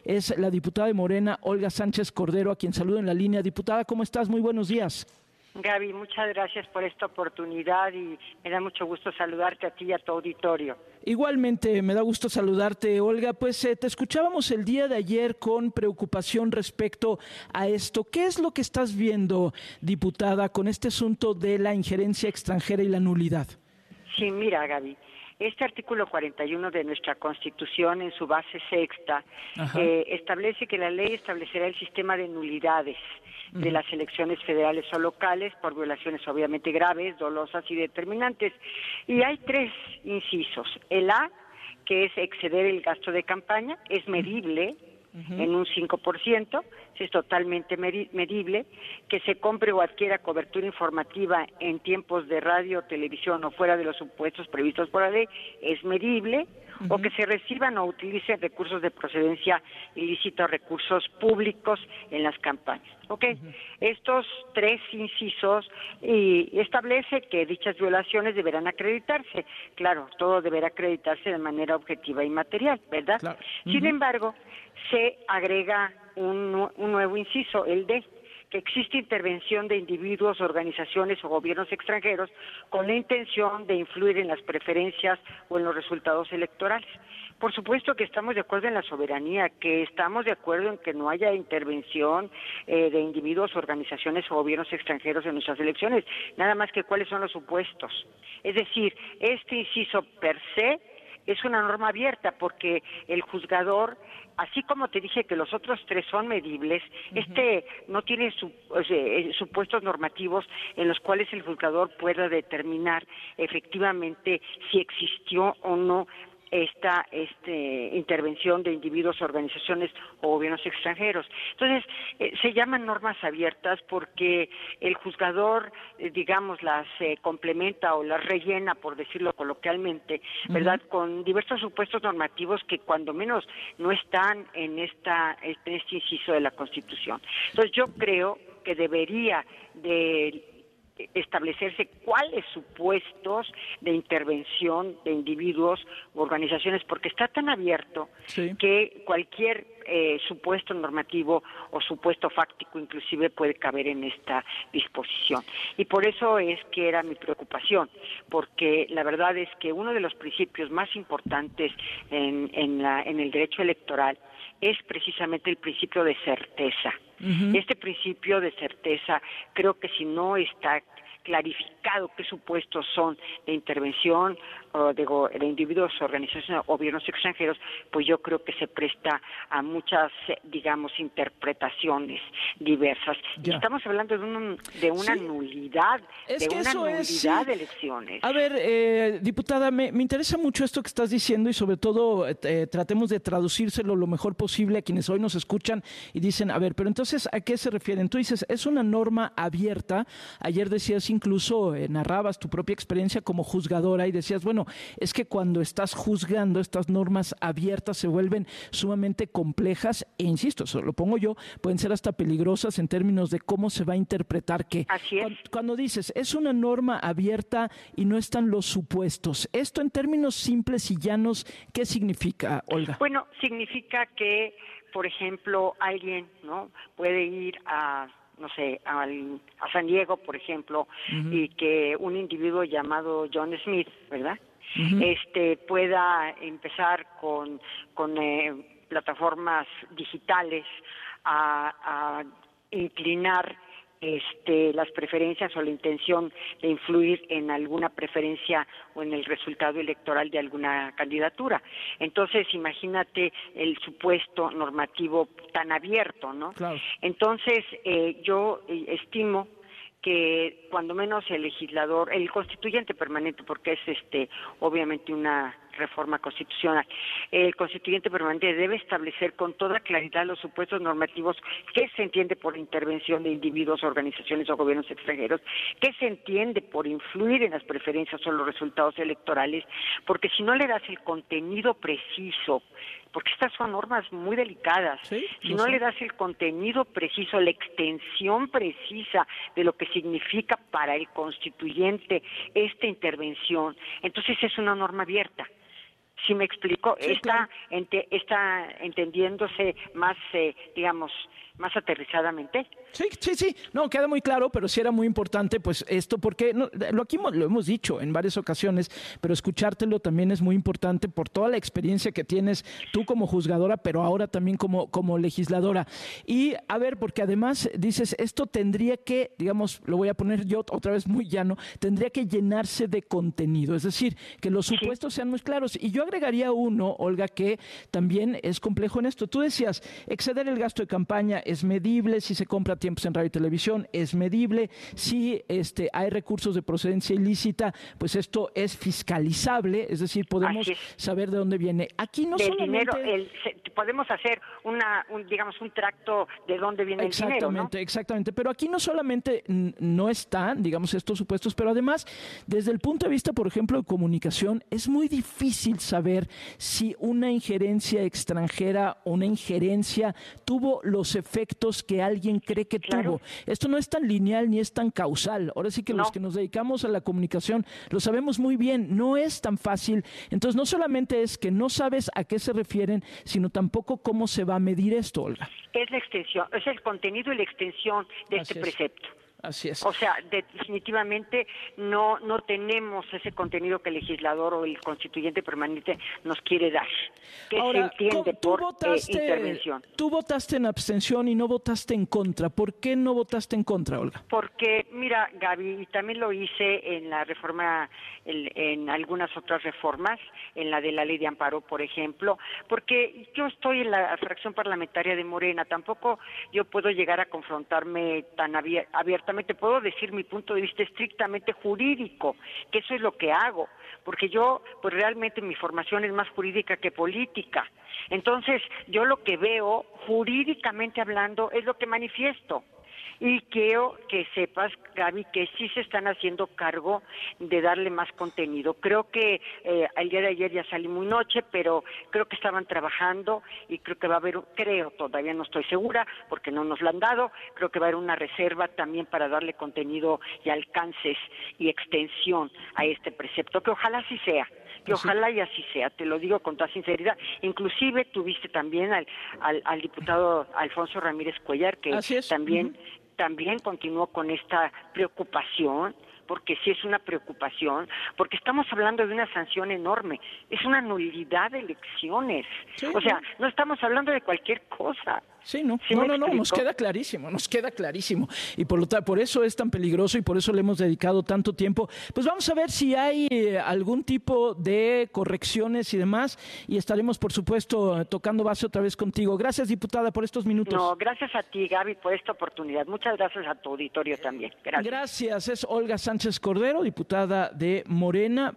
es la diputada de Morena, Olga Sánchez Cordero, a quien saludo en la línea. Diputada, ¿cómo estás? Muy buenos días. Gaby, muchas gracias por esta oportunidad y me da mucho gusto saludarte a ti y a tu auditorio. Igualmente, me da gusto saludarte, Olga. Pues te escuchábamos el día de ayer con preocupación respecto a esto. ¿Qué es lo que estás viendo, diputada, con este asunto de la injerencia extranjera y la nulidad? Sí, mira, Gaby. Este artículo 41 de nuestra Constitución, en su base sexta, establece que la ley establecerá el sistema de nulidades de las elecciones federales o locales por violaciones obviamente graves, dolosas y determinantes. Y hay 3 incisos. El A, que es exceder el gasto de campaña, es medible en un 5%, es totalmente medible, que se compre o adquiera cobertura informativa en tiempos de radio, televisión o fuera de los supuestos previstos por la ley, es medible, o que se reciban o utilicen recursos de procedencia ilícita o recursos públicos en las campañas. Estos 3 incisos y establece que dichas violaciones deberán acreditarse. Claro, todo deberá acreditarse de manera objetiva y material, ¿verdad? Claro. Sin embargo, se agrega un nuevo inciso, el D, que existe intervención de individuos, organizaciones o gobiernos extranjeros con la intención de influir en las preferencias o en los resultados electorales. Por supuesto que estamos de acuerdo en la soberanía, que estamos de acuerdo en que no haya intervención de individuos, organizaciones o gobiernos extranjeros en nuestras elecciones, nada más que cuáles son los supuestos. Es decir, este inciso per se es una norma abierta porque el juzgador, así como te dije que los otros 3 son medibles, no tiene supuestos normativos en los cuales el juzgador pueda determinar efectivamente si existió o no esta intervención de individuos, organizaciones o gobiernos extranjeros. Entonces, se llaman normas abiertas porque el juzgador, digamos, las complementa o las rellena, por decirlo coloquialmente, ¿verdad?, con diversos supuestos normativos que cuando menos no están en este inciso de la Constitución. Entonces, yo creo que debería de establecerse cuáles supuestos de intervención de individuos u organizaciones, porque está tan abierto que cualquier supuesto normativo o supuesto fáctico inclusive puede caber en esta disposición. Y por eso es que era mi preocupación, porque la verdad es que uno de los principios más importantes en el derecho electoral es precisamente el principio de certeza. Este principio de certeza, creo que si no está clarificado qué supuestos son de intervención de individuos, organizaciones o gobiernos extranjeros, pues yo creo que se presta a muchas, digamos, interpretaciones diversas. Y estamos hablando de una nulidad, de elecciones. A ver, diputada, me interesa mucho esto que estás diciendo y sobre todo tratemos de traducírselo lo mejor posible a quienes hoy nos escuchan y dicen, a ver, pero entonces, ¿a qué se refieren? Tú dices, es una norma abierta. Ayer decías incluso, narrabas tu propia experiencia como juzgadora y decías, bueno, es que cuando estás juzgando estas normas abiertas se vuelven sumamente complejas e insisto, eso lo pongo yo, pueden ser hasta peligrosas en términos de cómo se va a interpretar qué. Así es. Cuando dices, es una norma abierta y no están los supuestos, esto en términos simples y llanos, ¿qué significa, Olga? Bueno, significa que, por ejemplo, alguien, ¿no?, puede ir a San Diego, por ejemplo, y que un individuo llamado John Smith, ¿verdad?, pueda empezar con plataformas digitales a inclinar las preferencias o la intención de influir en alguna preferencia o en el resultado electoral de alguna candidatura. Entonces, imagínate el supuesto normativo tan abierto, ¿no? Claro. Entonces, yo estimo que cuando menos el legislador, el constituyente permanente, porque es obviamente una reforma constitucional, el constituyente permanente debe establecer con toda claridad los supuestos normativos, qué se entiende por intervención de individuos, organizaciones o gobiernos extranjeros, qué se entiende por influir en las preferencias o los resultados electorales, porque si no le das el contenido preciso, porque estas son normas muy delicadas, si no le das el contenido preciso, la extensión precisa de lo que significa para el constituyente esta intervención, entonces es una norma abierta. ¿Sí me explico? Sí, claro. Está entendiéndose más, digamos, más aterrizadamente. Sí, no, queda muy claro, pero sí era muy importante, pues esto, porque aquí lo hemos dicho en varias ocasiones, pero escuchártelo también es muy importante por toda la experiencia que tienes tú como juzgadora, pero ahora también como legisladora. Y a ver, porque además dices, esto tendría que, digamos, lo voy a poner yo otra vez muy llano, tendría que llenarse de contenido, es decir, que los supuestos sean muy claros. Y yo agregaría uno, Olga, que también es complejo en esto. Tú decías, exceder el gasto de campaña es medible, si se compra tiempos en radio y televisión es medible, si hay recursos de procedencia ilícita, pues esto es fiscalizable, es decir, podemos saber de dónde viene. Aquí no solamente... dinero, podemos hacer digamos, un tracto de dónde viene el dinero, ¿no? Exactamente, pero aquí no solamente no están, digamos, estos supuestos, pero además, desde el punto de vista, por ejemplo, de comunicación, es muy difícil saber si una injerencia extranjera o una injerencia tuvo los efectos que alguien cree que tuvo. Esto no es tan lineal ni es tan causal. Ahora sí que los que nos dedicamos a la comunicación lo sabemos muy bien, no es tan fácil. Entonces, no solamente es que no sabes a qué se refieren, sino tampoco cómo se va a medir esto, Olga. Es la extensión, es el contenido y la extensión de este precepto. Así es. O sea, definitivamente no tenemos ese contenido que el legislador o el constituyente permanente nos quiere dar, que ahora, se entiende por intervención. Tú votaste en abstención y no votaste en contra. ¿Por qué no votaste en contra, Olga? Porque, mira, Gaby, y también lo hice en la reforma, en algunas otras reformas, en la de la ley de amparo, por ejemplo, porque yo estoy en la fracción parlamentaria de Morena, tampoco yo puedo llegar a confrontarme tan abiertamente. Puedo decir mi punto de vista estrictamente jurídico, que eso es lo que hago, porque yo, pues realmente mi formación es más jurídica que política. Entonces, yo lo que veo, jurídicamente hablando, es lo que manifiesto. Y quiero que sepas, Gaby, que sí se están haciendo cargo de darle más contenido. Creo que el día de ayer ya salí muy noche, pero creo que estaban trabajando y creo que va a haber, todavía no estoy segura porque no nos la han dado, creo que va a haber una reserva también para darle contenido y alcances y extensión a este precepto, que ojalá así sea. Y ojalá y así sea, te lo digo con toda sinceridad. Inclusive tuviste también al diputado Alfonso Ramírez Cuellar, que también continuó con esta preocupación, porque sí es una preocupación, porque estamos hablando de una sanción enorme, es una nulidad de elecciones, o sea, no estamos hablando de cualquier cosa. Sí, no, nos queda clarísimo. Y por eso es tan peligroso y por eso le hemos dedicado tanto tiempo. Pues vamos a ver si hay algún tipo de correcciones y demás, y estaremos, por supuesto, tocando base otra vez contigo. Gracias, diputada, por estos minutos. No, gracias a ti, Gaby, por esta oportunidad. Muchas gracias a tu auditorio también. Gracias. Gracias. Es Olga Sánchez Cordero, diputada de Morena.